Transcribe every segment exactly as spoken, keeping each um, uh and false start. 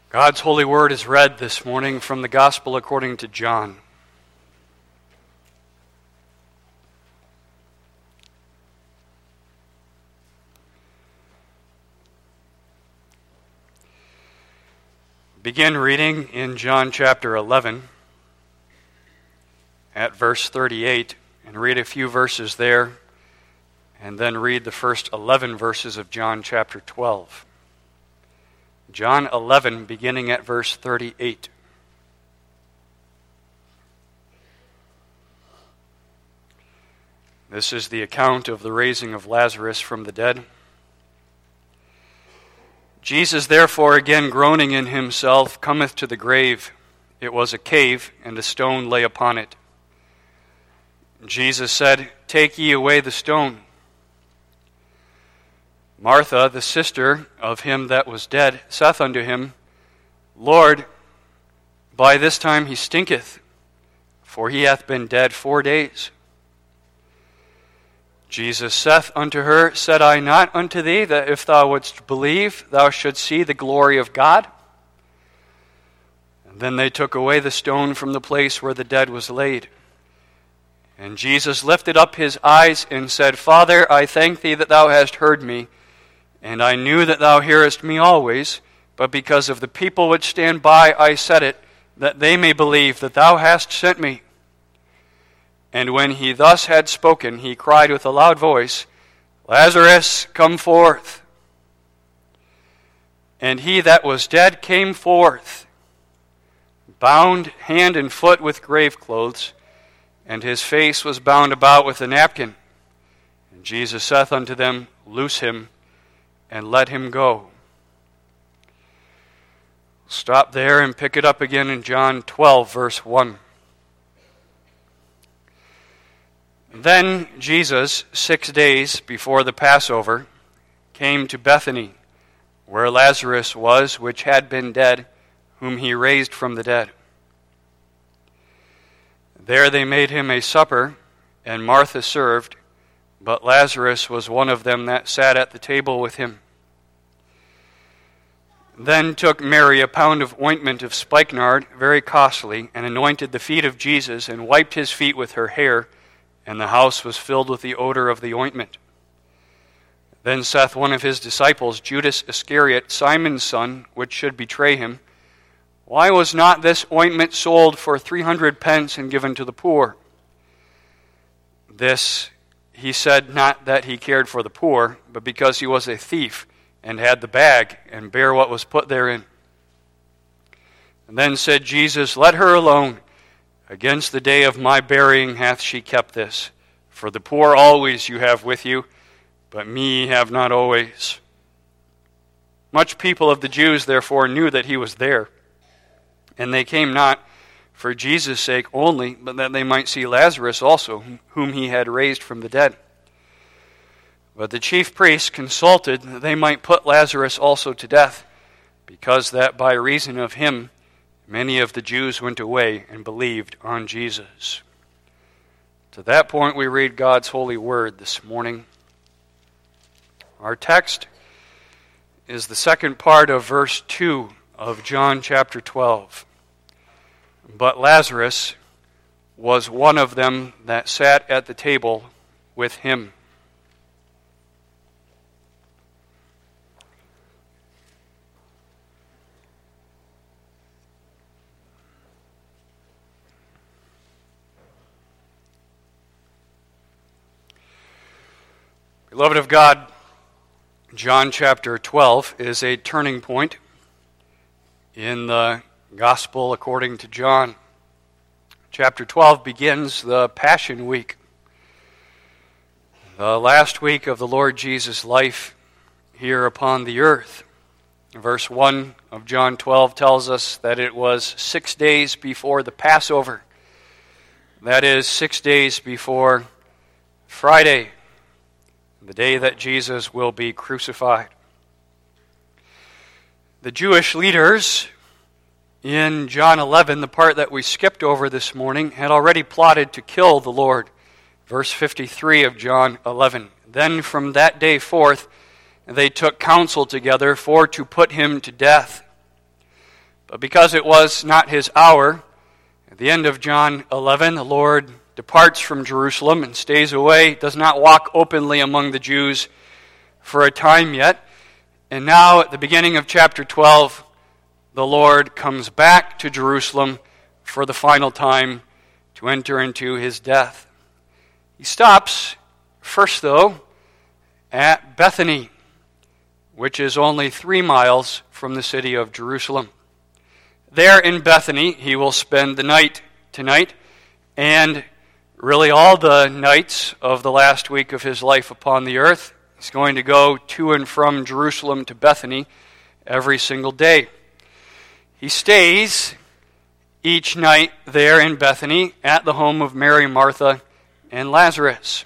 God's holy word is read this morning from the Gospel according to John. Begin reading in John chapter eleven at verse thirty-eight and read a few verses there, and then read the first eleven verses of John chapter twelve. John eleven, beginning at verse thirty-eight. This is the account of the raising of Lazarus from the dead. Jesus, therefore, again groaning in himself, cometh to the grave. It was a cave, and a stone lay upon it. Jesus said, Take ye away the stone. Martha, the sister of him that was dead, saith unto him, Lord, by this time he stinketh, for he hath been dead four days. Jesus saith unto her, Said I not unto thee that if thou wouldst believe, thou shouldst see the glory of God? And then they took away the stone from the place where the dead was laid. And Jesus lifted up his eyes and said, Father, I thank thee that thou hast heard me. And I knew that thou hearest me always, but because of the people which stand by I said it, that they may believe that thou hast sent me. And when he thus had spoken, he cried with a loud voice, Lazarus, come forth. And he that was dead came forth, bound hand and foot with grave clothes, and his face was bound about with a napkin. And Jesus saith unto them, Loose him, and let him go. Stop there and pick it up again in John twelve, verse one. Then Jesus, six days before the Passover, came to Bethany, where Lazarus was, which had been dead, whom he raised from the dead. There they made him a supper, and Martha served, but Lazarus was one of them that sat at the table with him. Then took Mary a pound of ointment of spikenard, very costly, and anointed the feet of Jesus, and wiped his feet with her hair, and the house was filled with the odor of the ointment. Then saith one of his disciples, Judas Iscariot, Simon's son, which should betray him, Why was not this ointment sold for three hundred pence and given to the poor? This he said not that he cared for the poor, but because he was a thief, and had the bag, and bare what was put therein. And then said Jesus, Let her alone. Against the day of my burying hath she kept this. For the poor always you have with you, but me ye have not always. Much people of the Jews therefore knew that he was there. And they came not for Jesus' sake only, but that they might see Lazarus also, whom he had raised from the dead. But the chief priests consulted that they might put Lazarus also to death, because that by reason of him many of the Jews went away and believed on Jesus. To that point we read God's holy word this morning. Our text is the second part of verse two of John chapter twelve. But Lazarus was one of them that sat at the table with him. Beloved of God, John chapter twelve is a turning point in the Gospel according to John. Chapter twelve begins the Passion Week, the last week of the Lord Jesus' life here upon the earth. Verse one of John twelve tells us that it was six days before the Passover. That is, six days before Friday, the day that Jesus will be crucified. The Jewish leaders in John eleven, the part that we skipped over this morning, had already plotted to kill the Lord. Verse fifty-three of John eleven. Then from that day forth they took counsel together for to put him to death. But because it was not his hour, at the end of John eleven, the Lord departs from Jerusalem and stays away, does not walk openly among the Jews for a time yet. And now, at the beginning of chapter twelve, the Lord comes back to Jerusalem for the final time to enter into his death. He stops first, though, at Bethany, which is only three miles from the city of Jerusalem. There in Bethany, he will spend the night tonight, and really all the nights of the last week of his life upon the earth. He's going to go to and from Jerusalem to Bethany every single day. He stays each night there in Bethany at the home of Mary, Martha, and Lazarus.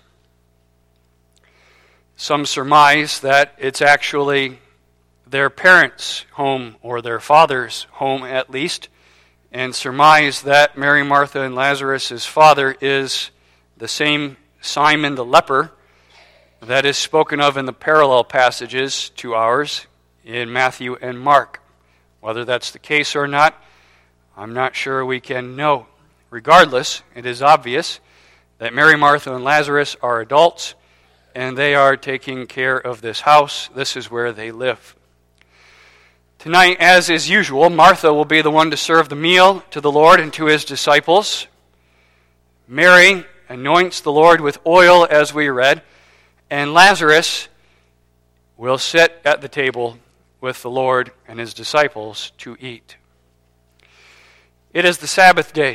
Some surmise that it's actually their parents' home, or their father's home at least, and surmise that Mary, Martha, and Lazarus' father is the same Simon the leper that is spoken of in the parallel passages to ours in Matthew and Mark. Whether that's the case or not, I'm not sure we can know. Regardless, it is obvious that Mary, Martha, and Lazarus are adults, and they are taking care of this house. This is where they live. Tonight, as is usual, Martha will be the one to serve the meal to the Lord and to his disciples. Mary anoints the Lord with oil, as we read, and Lazarus will sit at the table with the Lord and his disciples to eat. It is the Sabbath day.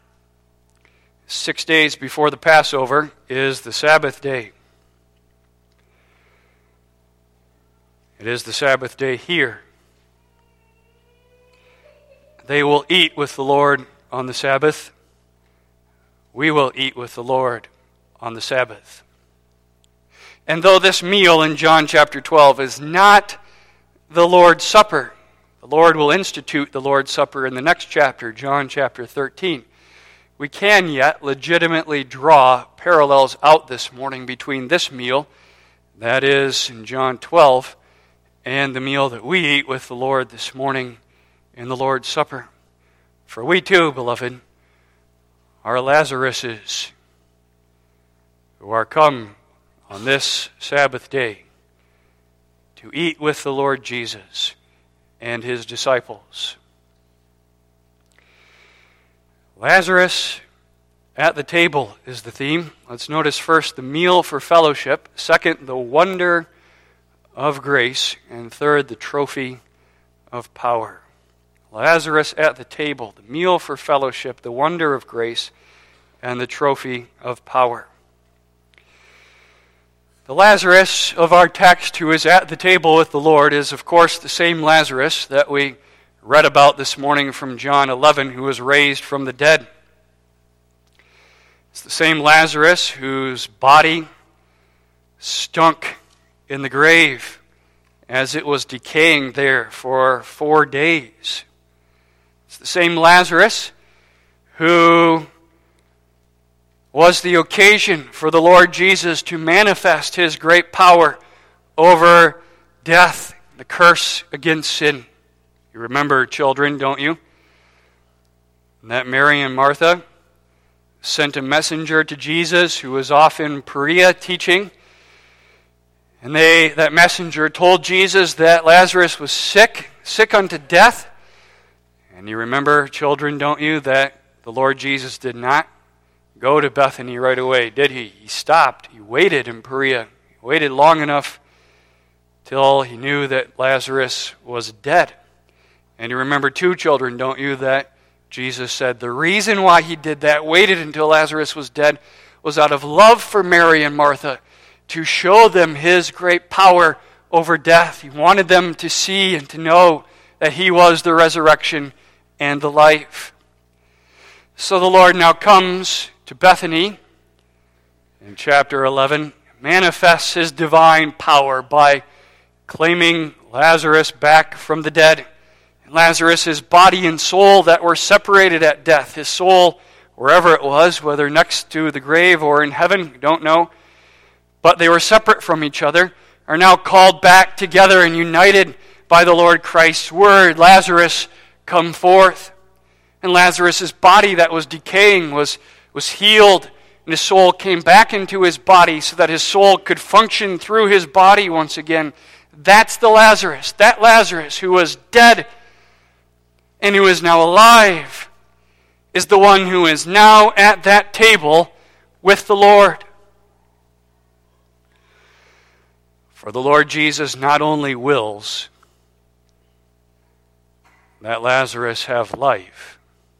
Six days before the Passover is the Sabbath day. It is the Sabbath day here. They will eat with the Lord on the Sabbath. We will eat with the Lord on the Sabbath. And though this meal in John chapter twelve is not the Lord's Supper, the Lord will institute the Lord's Supper in the next chapter, John chapter thirteen. We can yet legitimately draw parallels out this morning between this meal, that is in John twelve, and the meal that we eat with the Lord this morning in the Lord's Supper. For we too, beloved, are Lazaruses who are come on this Sabbath day to eat with the Lord Jesus and his disciples. Lazarus at the table is the theme. Let's notice first the meal for fellowship, second the wonder of grace, and third the trophy of power. Lazarus at the table, the meal for fellowship, the wonder of grace, and the trophy of power. The Lazarus of our text who is at the table with the Lord is, of course, the same Lazarus that we read about this morning from John eleven, who was raised from the dead. It's the same Lazarus whose body stunk in the grave as it was decaying there for four days. It's the same Lazarus who was the occasion for the Lord Jesus to manifest his great power over death, the curse against sin. You remember, children, don't you? That Mary and Martha sent a messenger to Jesus who was off in Perea teaching. And they, that messenger told Jesus that Lazarus was sick, sick unto death. And you remember, children, don't you, that the Lord Jesus did not go to Bethany right away, did he? He stopped. He waited in Perea. He waited long enough till he knew that Lazarus was dead. And you remember too, children, don't you, that Jesus said the reason why he did that, waited until Lazarus was dead, was out of love for Mary and Martha, to show them his great power over death. He wanted them to see and to know that he was the resurrection and the life. So the Lord now comes to Bethany in chapter eleven, manifests his divine power by claiming Lazarus back from the dead. And Lazarus, his body and soul that were separated at death, his soul, wherever it was, whether next to the grave or in heaven, we don't know, but they were separate from each other, are now called back together and united by the Lord Christ's word. Lazarus, come forth. And Lazarus' body that was decaying was, was healed, and his soul came back into his body so that his soul could function through his body once again. That's the Lazarus, that Lazarus who was dead and who is now alive, is the one who is now at that table with the Lord. For the Lord Jesus not only wills that Lazarus have life,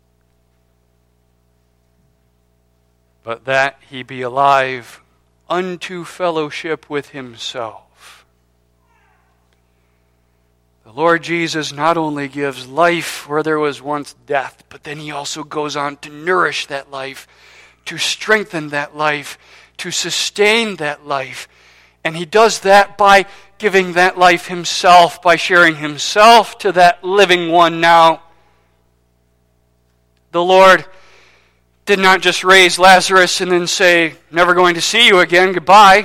but that he be alive unto fellowship with himself. The Lord Jesus not only gives life where there was once death, but then he also goes on to nourish that life, to strengthen that life, to sustain that life. And he does that by giving that life himself, by sharing himself to that living one now. The Lord did not just raise Lazarus and then say, never going to see you again, goodbye.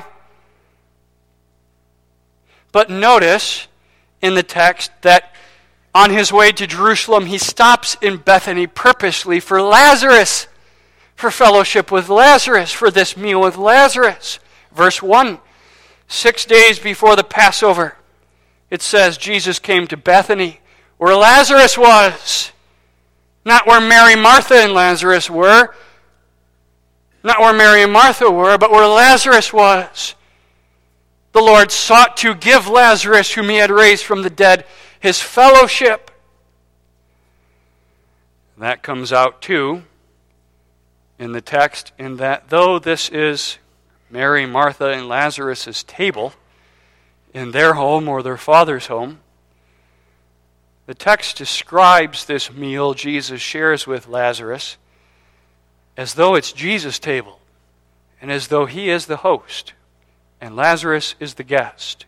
But notice in the text that on his way to Jerusalem, he stops in Bethany purposely for Lazarus, for fellowship with Lazarus, for this meal with Lazarus. Verse one, six days before the Passover, it says Jesus came to Bethany, where Lazarus was. Not where Mary, Martha, and Lazarus were. Not where Mary and Martha were, but where Lazarus was. The Lord sought to give Lazarus, whom he had raised from the dead, his fellowship. That comes out too in the text, in that though this is Mary, Martha, and Lazarus' table in their home or their father's home, the text describes this meal Jesus shares with Lazarus as though it's Jesus' table and as though he is the host and Lazarus is the guest.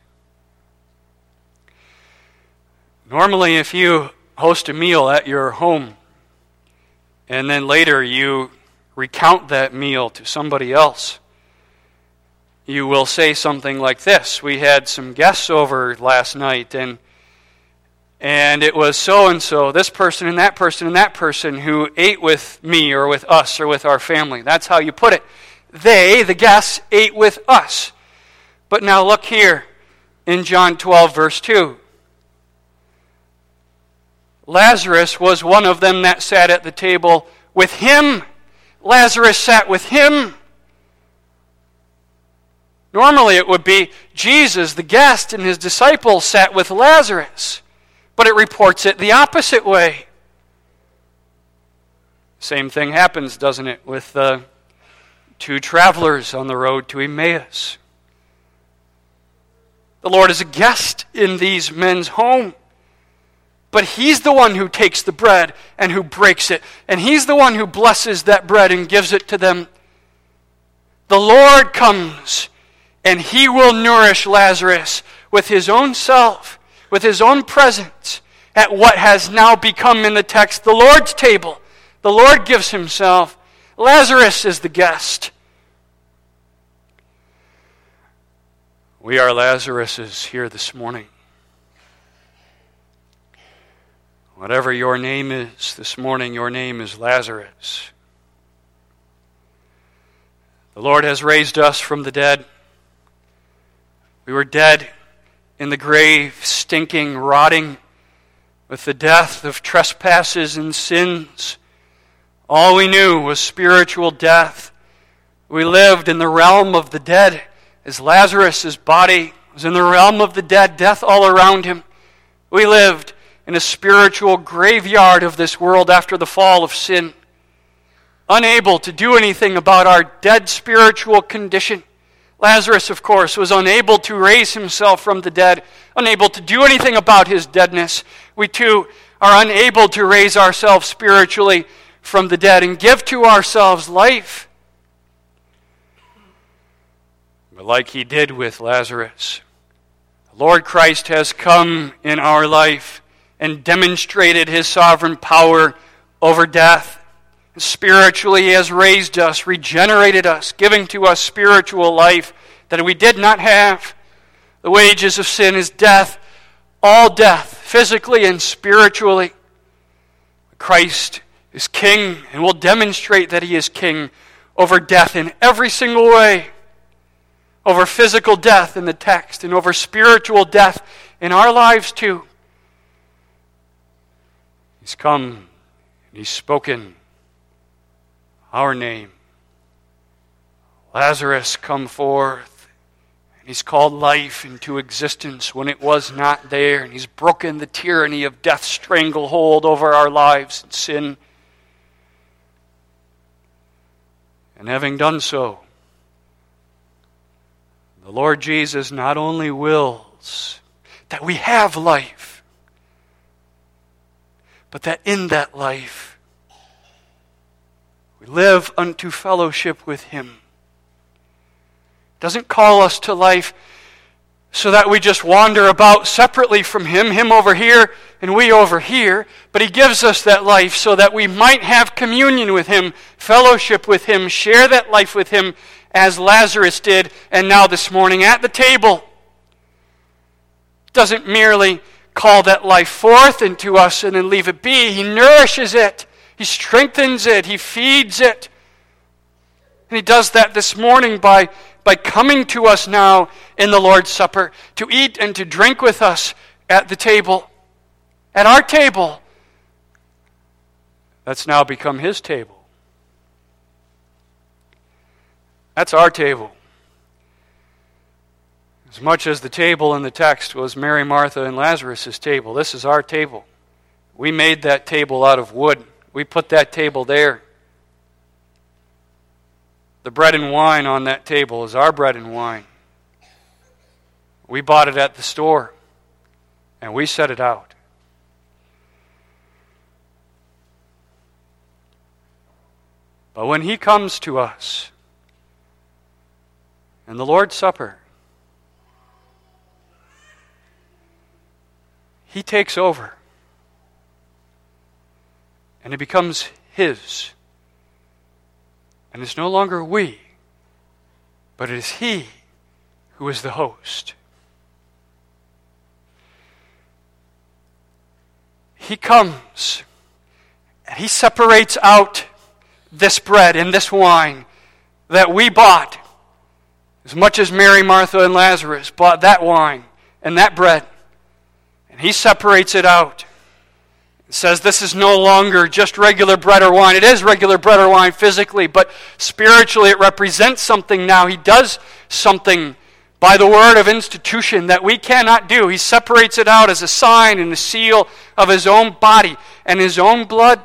Normally, if you host a meal at your home and then later you recount that meal to somebody else, you will say something like this: we had some guests over last night, and and it was so-and-so, this person and that person and that person who ate with me or with us or with our family. That's how you put it. They, the guests, ate with us. But now look here in John twelve, verse two. Lazarus was one of them that sat at the table with him. Lazarus sat with him. Normally it would be Jesus, the guest, and his disciples sat with Lazarus. But it reports it the opposite way. Same thing happens, doesn't it, with the two travelers on the road to Emmaus. The Lord is a guest in these men's home. But he's the one who takes the bread and who breaks it. And he's the one who blesses that bread and gives it to them. The Lord comes and he will nourish Lazarus with his own self, with his own presence, at what has now become in the text the Lord's table. The Lord gives himself. Lazarus is the guest. We are Lazaruses here this morning. Whatever your name is this morning, your name is Lazarus. The Lord has raised us from the dead. We were dead in the grave, stinking, rotting, with the death of trespasses and sins. All we knew was spiritual death. We lived in the realm of the dead, as Lazarus' body was in the realm of the dead, death all around him. We lived in a spiritual graveyard of this world after the fall of sin, unable to do anything about our dead spiritual condition. Lazarus, of course, was unable to raise himself from the dead, unable to do anything about his deadness. We too are unable to raise ourselves spiritually from the dead and give to ourselves life. But like he did with Lazarus, the Lord Christ has come in our life and demonstrated his sovereign power over death. Spiritually, he has raised us, regenerated us, giving to us spiritual life that we did not have. The wages of sin is death, all death, physically and spiritually. Christ is king and will demonstrate that he is king over death in every single way. Over physical death in the text and over spiritual death in our lives too. He's come and he's spoken our name. Lazarus, come forth. And he's called life into existence when it was not there. And he's broken the tyranny of death's stranglehold over our lives and sin. And having done so, the Lord Jesus not only wills that we have life, but that in that life we live unto fellowship with him. Doesn't call us to life so that we just wander about separately from him, him over here and we over here, but he gives us that life so that we might have communion with him, fellowship with him, share that life with him as Lazarus did, and now this morning at the table. Doesn't merely call that life forth into us and then leave it be. He nourishes it. He strengthens it. He feeds it. And he does that this morning by, by coming to us now in the Lord's Supper to eat and to drink with us at the table. At our table. That's now become his table. That's our table. As much as the table in the text was Mary, Martha, and Lazarus' table, this is our table. We made that table out of wood. We put that table there. The bread and wine on that table is our bread and wine. We bought it at the store, and we set it out. But when he comes to us in the Lord's Supper, he takes over. And it becomes his. And it's no longer we, but it is he who is the host. He comes and he separates out this bread and this wine that we bought, as much as Mary, Martha, and Lazarus bought that wine and that bread. And he separates it out. It says this is no longer just regular bread or wine. It is regular bread or wine physically, but spiritually it represents something now. He does something by the word of institution that we cannot do. He separates it out as a sign and a seal of his own body and his own blood.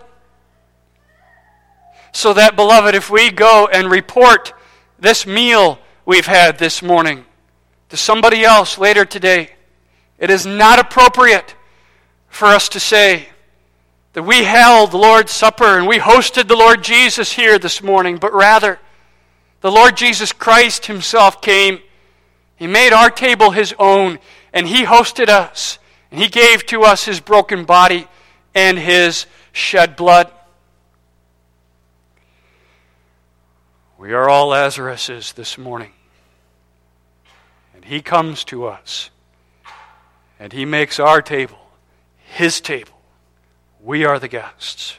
So that, beloved, if we go and report this meal we've had this morning to somebody else later today, it is not appropriate for us to say that we held the Lord's Supper and we hosted the Lord Jesus here this morning, but rather the Lord Jesus Christ himself came. He made our table his own, and he hosted us, and he gave to us his broken body and his shed blood. We are all Lazaruses this morning, and he comes to us, and he makes our table his table. We are the guests.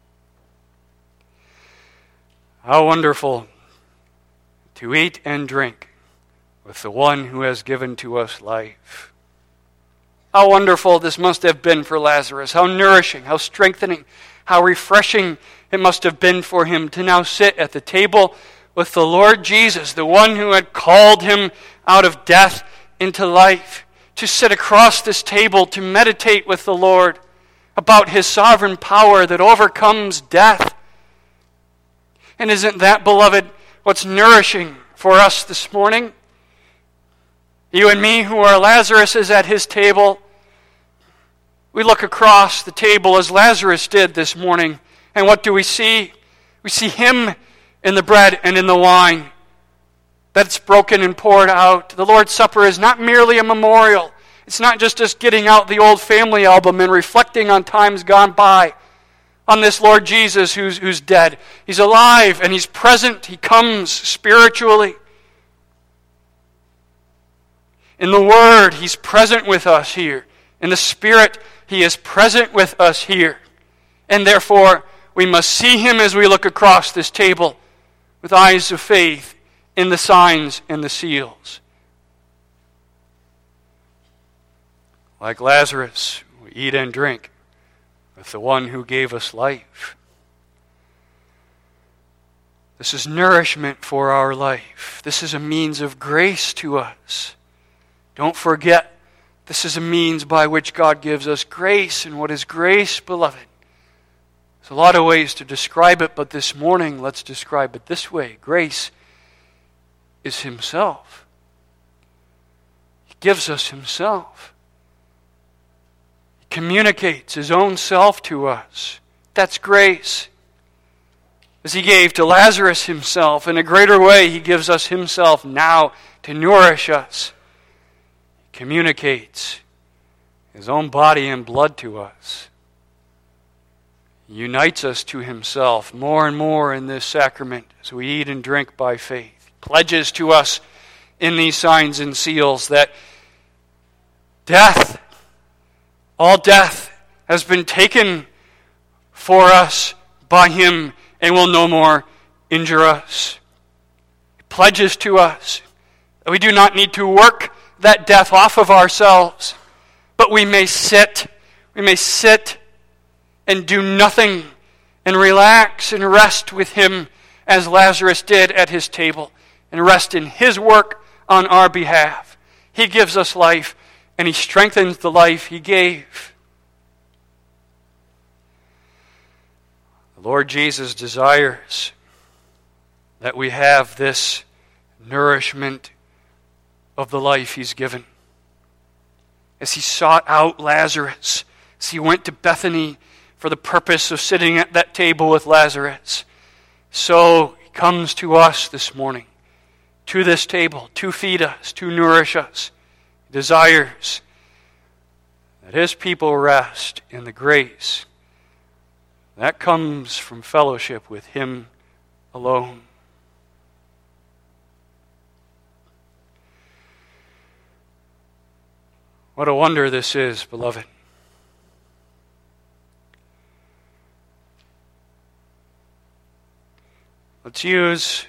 How wonderful to eat and drink with the one who has given to us life. How wonderful this must have been for Lazarus. How nourishing, how strengthening, how refreshing it must have been for him to now sit at the table with the Lord Jesus, the one who had called him out of death into life, to sit across this table to meditate with the Lord about his sovereign power that overcomes death. And isn't that, beloved, what's nourishing for us this morning? You and me, who are Lazarus, is at his table. We look across the table as Lazarus did this morning, and what do we see? We see him in the bread and in the wine that's broken and poured out. The Lord's Supper is not merely a memorial. It's not just us getting out the old family album and reflecting on times gone by, on this Lord Jesus who's, who's dead. He's alive and he's present. He comes spiritually. In the Word, he's present with us here. In the Spirit, he is present with us here. And therefore, we must see him as we look across this table with eyes of faith in the signs and the seals. Like Lazarus, we eat and drink with the one who gave us life. This is nourishment for our life. This is a means of grace to us. Don't forget, this is a means by which God gives us grace. And what is grace, beloved? There's a lot of ways to describe it, but this morning, let's describe it this way. Grace is himself. He gives us himself. He communicates his own self to us. That's grace. As he gave to Lazarus himself, in a greater way, he gives us himself now to nourish us. He communicates his own body and blood to us. He unites us to himself more and more in this sacrament as we eat and drink by faith. Pledges to us in these signs and seals that death, all death, has been taken for us by him and will no more injure us. He pledges to us that we do not need to work that death off of ourselves, but we may sit, we may sit and do nothing and relax and rest with him as Lazarus did at his table, and rest in his work on our behalf. He gives us life, and he strengthens the life he gave. The Lord Jesus desires that we have this nourishment of the life he's given. As he sought out Lazarus, as he went to Bethany for the purpose of sitting at that table with Lazarus, so he comes to us this morning, to this table, to feed us, to nourish us. He desires that his people rest in the grace that comes from fellowship with him alone. What a wonder this is, beloved. Let's use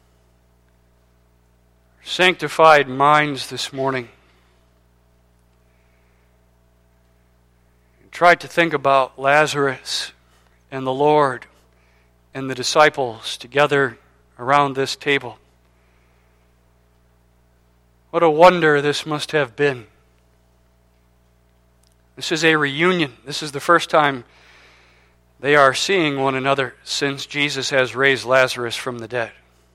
sanctified minds this morning. Try to think about Lazarus and the Lord and the disciples together around this table. What a wonder this must have been. This is a reunion. This is the first time they are seeing one another since Jesus has raised Lazarus from the dead.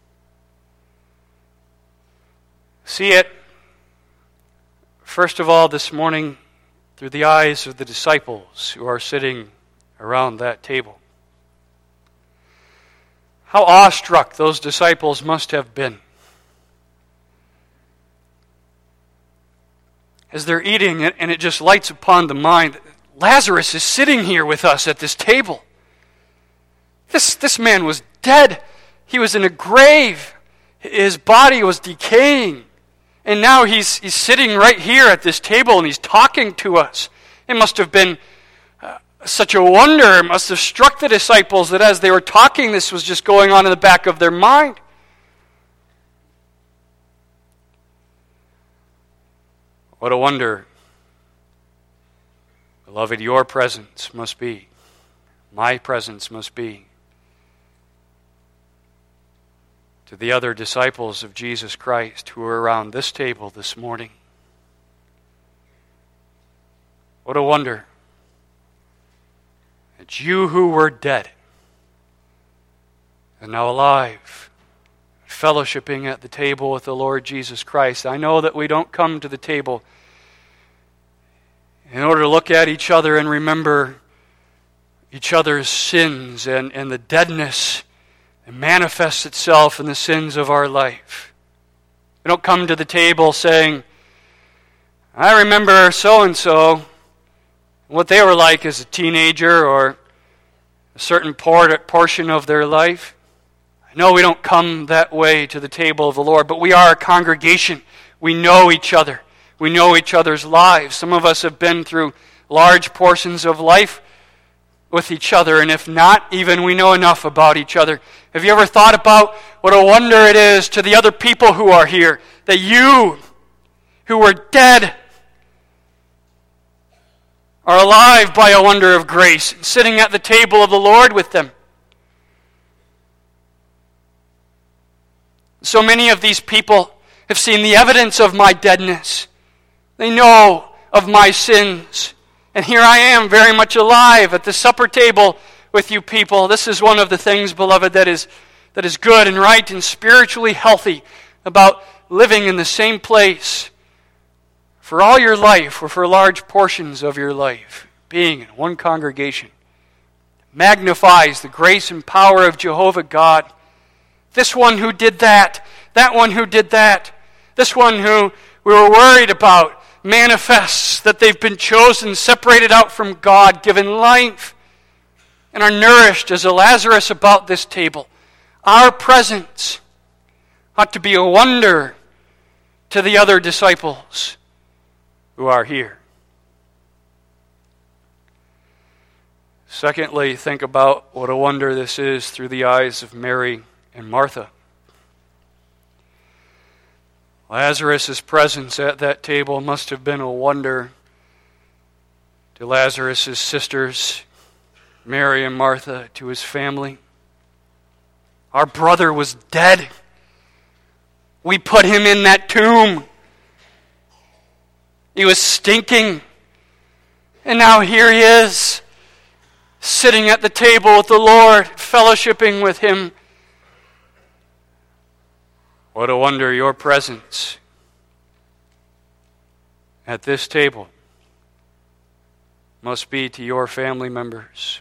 See it, first of all, this morning through the eyes of the disciples who are sitting around that table. How awestruck those disciples must have been. As they're eating it, and it just lights upon the mind, Lazarus is sitting here with us at this table. This, this man was dead. He was in a grave. His body was decaying. And now he's, he's sitting right here at this table and he's talking to us. It must have been uh, such a wonder. It must have struck the disciples that as they were talking, this was just going on in the back of their mind. What a wonder, beloved, your presence must be. My presence must be. To the other disciples of Jesus Christ who are around this table this morning. What a wonder that you who were dead are now alive, fellowshipping at the table with the Lord Jesus Christ. I know that we don't come to the table in order to look at each other and remember each other's sins and, and the deadness that manifests itself in the sins of our life. We don't come to the table saying, I remember so-and-so, what they were like as a teenager or a certain part, portion of their life. I know we don't come that way to the table of the Lord, but we are a congregation. We know each other. We know each other's lives. Some of us have been through large portions of life with each other, and if not, even we know enough about each other. Have you ever thought about what a wonder it is to the other people who are here, that you, who were dead, are alive by a wonder of grace, sitting at the table of the Lord with them? So many of these people have seen the evidence of my deadness. They know of my sins. And here I am, very much alive at the supper table with you people. This is one of the things, beloved, that is, that is good and right and spiritually healthy about living in the same place for all your life, or for large portions of your life. Being in one congregation magnifies the grace and power of Jehovah God. This one who did that, that one who did that, this one who we were worried about manifests that they've been chosen, separated out from God, given life, and are nourished as a Lazarus about this table. Our presence ought to be a wonder to the other disciples who are here. Secondly, think about what a wonder this is through the eyes of Mary and Martha. Lazarus' presence at that table must have been a wonder to Lazarus' sisters, Mary and Martha, to his family. Our brother was dead. We put him in that tomb. He was stinking. And now here he is, sitting at the table with the Lord, fellowshipping with him. What a wonder your presence at this table must be to your family members.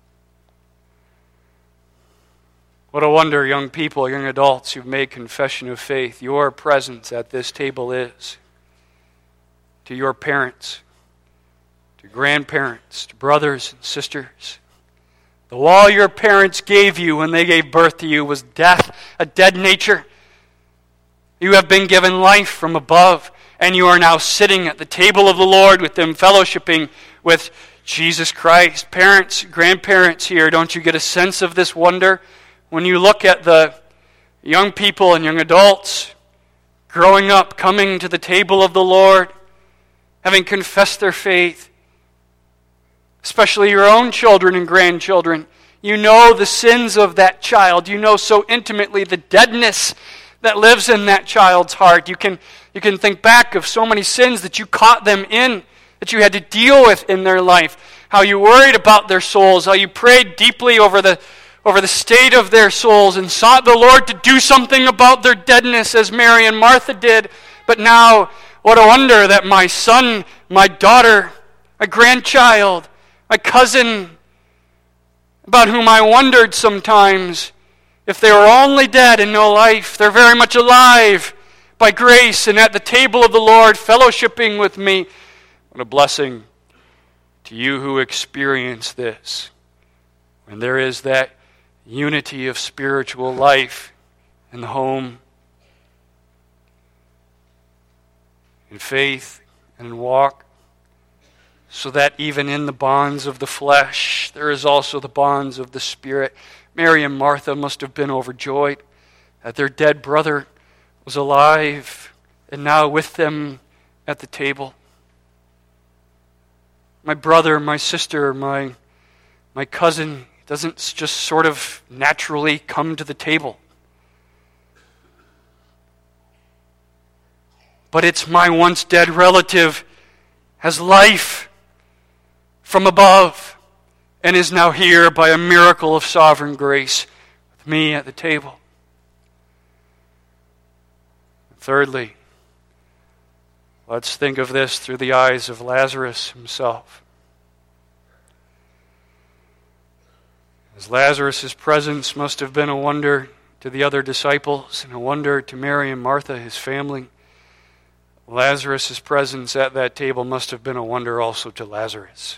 What a wonder, young people, young adults who've made confession of faith, your presence at this table is to your parents, to grandparents, to brothers and sisters. The all your parents gave you when they gave birth to you was death, a dead nature. You have been given life from above, and you are now sitting at the table of the Lord with them, fellowshipping with Jesus Christ. Parents, grandparents here, don't you get a sense of this wonder? When you look at the young people and young adults growing up, coming to the table of the Lord, having confessed their faith, especially your own children and grandchildren, you know the sins of that child. You know so intimately the deadness that lives in that child's heart. You can, you can think back of so many sins that you caught them in, that you had to deal with in their life, how you worried about their souls, how you prayed deeply over the, over the state of their souls and sought the Lord to do something about their deadness as Mary and Martha did. But now, what a wonder that my son, my daughter, my grandchild, my cousin, about whom I wondered sometimes, if they were only dead and no life, they're very much alive by grace and at the table of the Lord, fellowshipping with me. What a blessing to you who experience this. When there is that unity of spiritual life in the home, in faith and in walk, so that even in the bonds of the flesh, there is also the bonds of the Spirit. Mary and Martha must have been overjoyed that their dead brother was alive and now with them at the table. My brother, my sister, my, my cousin doesn't just sort of naturally come to the table. But it's my once dead relative has life from above and is now here by a miracle of sovereign grace with me at the table. Thirdly, let's think of this through the eyes of Lazarus himself. As Lazarus' presence must have been a wonder to the other disciples and a wonder to Mary and Martha, his family, Lazarus' presence at that table must have been a wonder also to Lazarus.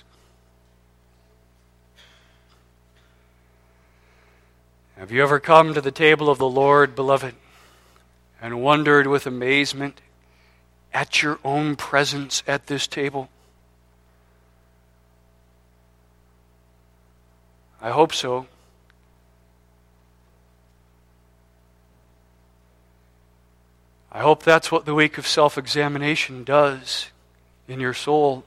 Have you ever come to the table of the Lord, beloved, and wondered with amazement at your own presence at this table? I hope so. I hope that's what the week of self-examination does in your soul.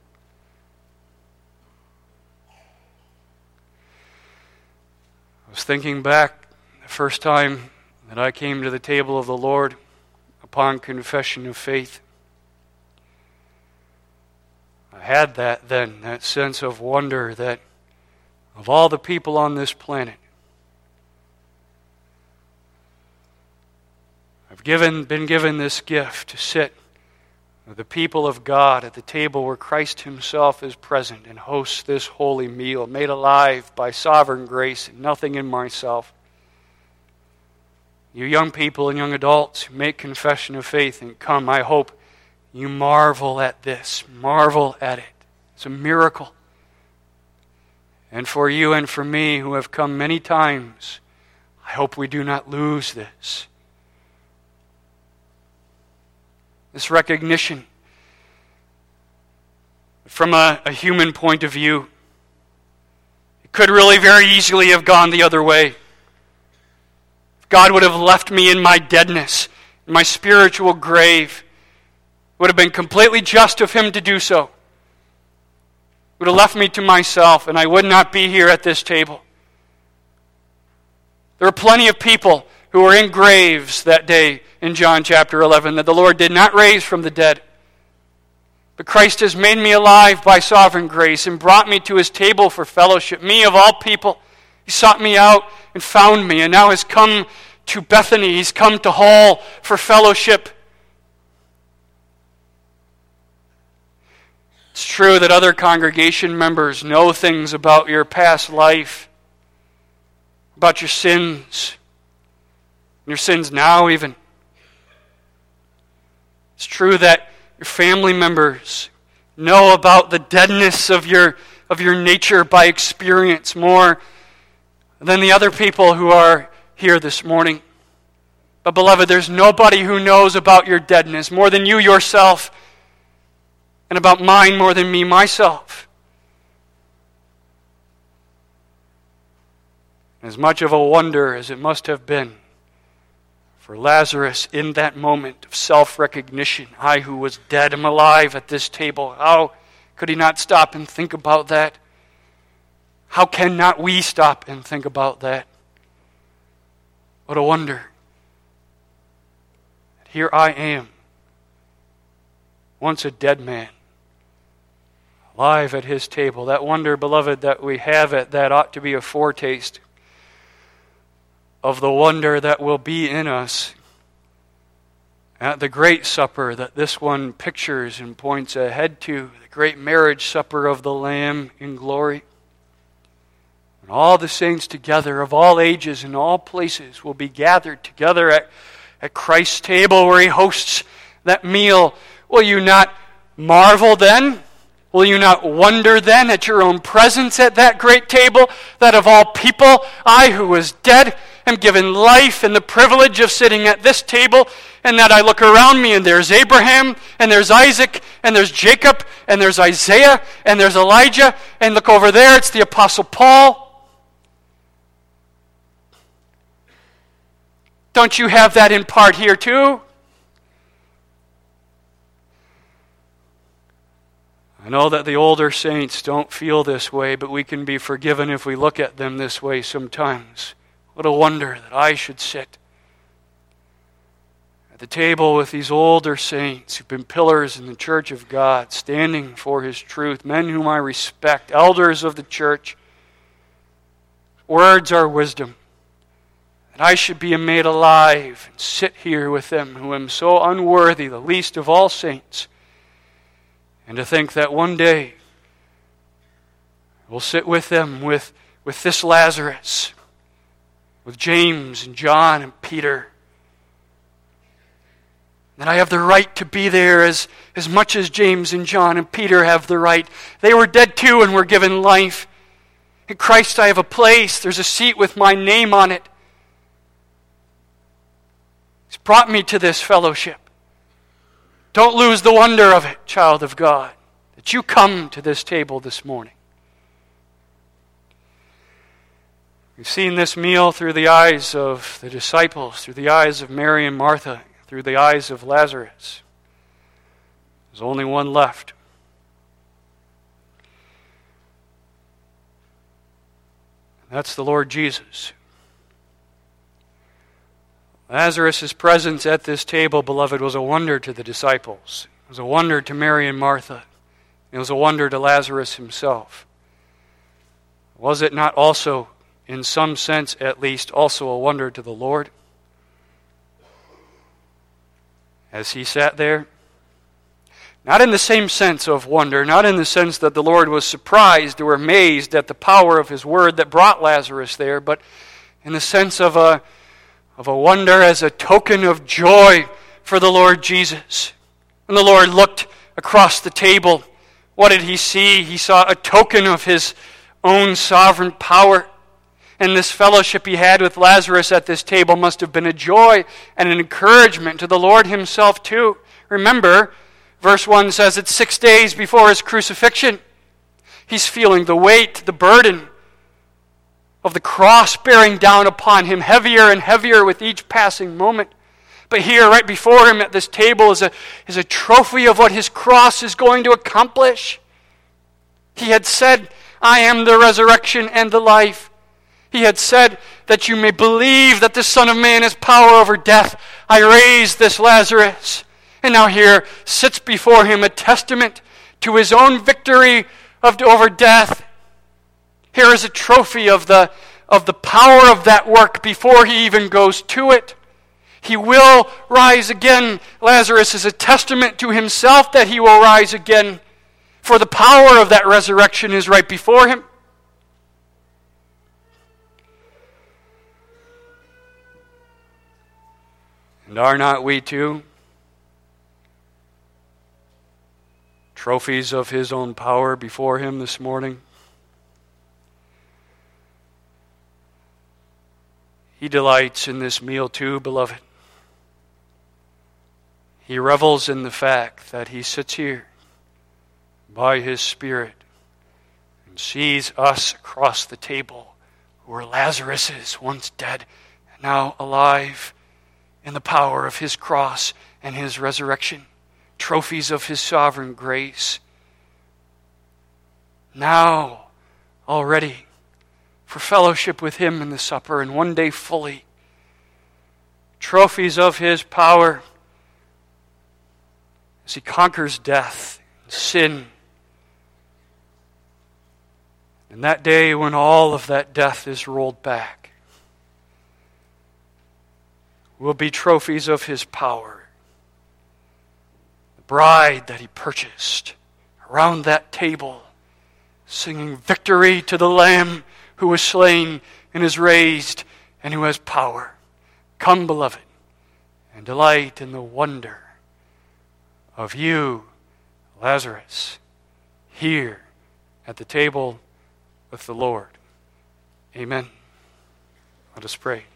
I was thinking back the first time that I came to the table of the Lord upon confession of faith. I had that then, that sense of wonder that of all the people on this planet, I've given, been given this gift to sit with the people of God at the table where Christ Himself is present and hosts this holy meal, made alive by sovereign grace and nothing in myself. You young people and young adults who make confession of faith and come, I hope you marvel at this, marvel at it. It's a miracle. And for you and for me who have come many times, I hope we do not lose this. This recognition. From a, a human point of view, it could really very easily have gone the other way. If God would have left me in my deadness, in my spiritual grave, it would have been completely just of Him to do so. He would have left me to myself, and I would not be here at this table. There were plenty of people who were in graves that day in John chapter eleven that the Lord did not raise from the dead. But Christ has made me alive by sovereign grace and brought me to His table for fellowship. Me of all people, He sought me out and found me, and now has come to Bethany. He's come to Hull for fellowship. It's true that other congregation members know things about your past life, about your sins, your sins now even. It's true that your family members know about the deadness of your, of your nature by experience more than the other people who are here this morning. But beloved, there's nobody who knows about your deadness more than you yourself, and about mine more than me myself. As much of a wonder as it must have been for Lazarus in that moment of self-recognition, I who was dead am alive at this table, how could he not stop and think about that? How can not we stop and think about that? What a wonder. Here I am, once a dead man, alive at His table. That wonder, beloved, that we have it, that ought to be a foretaste of the wonder that will be in us at the great supper that this one pictures and points ahead to, the great marriage supper of the Lamb in glory. And all the saints together of all ages and all places will be gathered together at, at Christ's table where He hosts that meal. Will you not marvel then? Will you not wonder then at your own presence at that great table, that of all people, I who was dead am given life and the privilege of sitting at this table, and that I look around me and there's Abraham, and there's Isaac, and there's Jacob, and there's Isaiah, and there's Elijah, and look over there, it's the Apostle Paul. Don't you have that in part here too? I know that the older saints don't feel this way, but we can be forgiven if we look at them this way sometimes. What a wonder that I should sit at the table with these older saints who've been pillars in the church of God, standing for His truth, men whom I respect, elders of the church. Words are wisdom. That I should be made alive and sit here with them who am so unworthy, the least of all saints. And to think that one day we'll sit with them, with, with this Lazarus, with James and John and Peter. That I have the right to be there as, as much as James and John and Peter have the right. They were dead too and were given life. In Christ I have a place. There's a seat with my name on it. He's brought me to this fellowship. Don't lose the wonder of it, child of God, that you come to this table this morning. We've seen this meal through the eyes of the disciples, through the eyes of Mary and Martha, through the eyes of Lazarus. There's only one left. And that's the Lord Jesus. Lazarus' presence at this table, beloved, was a wonder to the disciples. It was a wonder to Mary and Martha. It was a wonder to Lazarus himself. Was it not also, in some sense at least, also a wonder to the Lord? As he sat there, not in the same sense of wonder, not in the sense that the Lord was surprised or amazed at the power of his word that brought Lazarus there, but in the sense of a, of a wonder as a token of joy for the Lord Jesus. When the Lord looked across the table, what did he see? He saw a token of his own sovereign power. And this fellowship he had with Lazarus at this table must have been a joy and an encouragement to the Lord himself too. Remember, verse one says it's six days before his crucifixion. He's feeling the weight, the burden of the cross bearing down upon him, heavier and heavier with each passing moment. But here, right before him at this table, is a, is a trophy of what his cross is going to accomplish. He had said, I am the resurrection and the life. He had said that you may believe that the Son of Man has power over death. I raised this Lazarus. And now here sits before him a testament to his own victory of, over death. Here is a trophy of the, of the power of that work before he even goes to it. He will rise again. Lazarus is a testament to himself that he will rise again. For the power of that resurrection is right before him. And are not we too trophies of his own power before him this morning? He delights in this meal too, beloved. He revels in the fact that he sits here by his Spirit and sees us across the table who were Lazarus' once dead and now alive in the power of his cross and his resurrection, trophies of his sovereign grace. Now, already, for fellowship with him in the supper and one day fully, trophies of his power as he conquers death and sin. And that day when all of that death is rolled back will be trophies of his power. The bride that he purchased around that table, singing victory to the Lamb who was slain and is raised and who has power. Come, beloved, and delight in the wonder of you, Lazarus, here at the table with the Lord. Amen. Let us pray.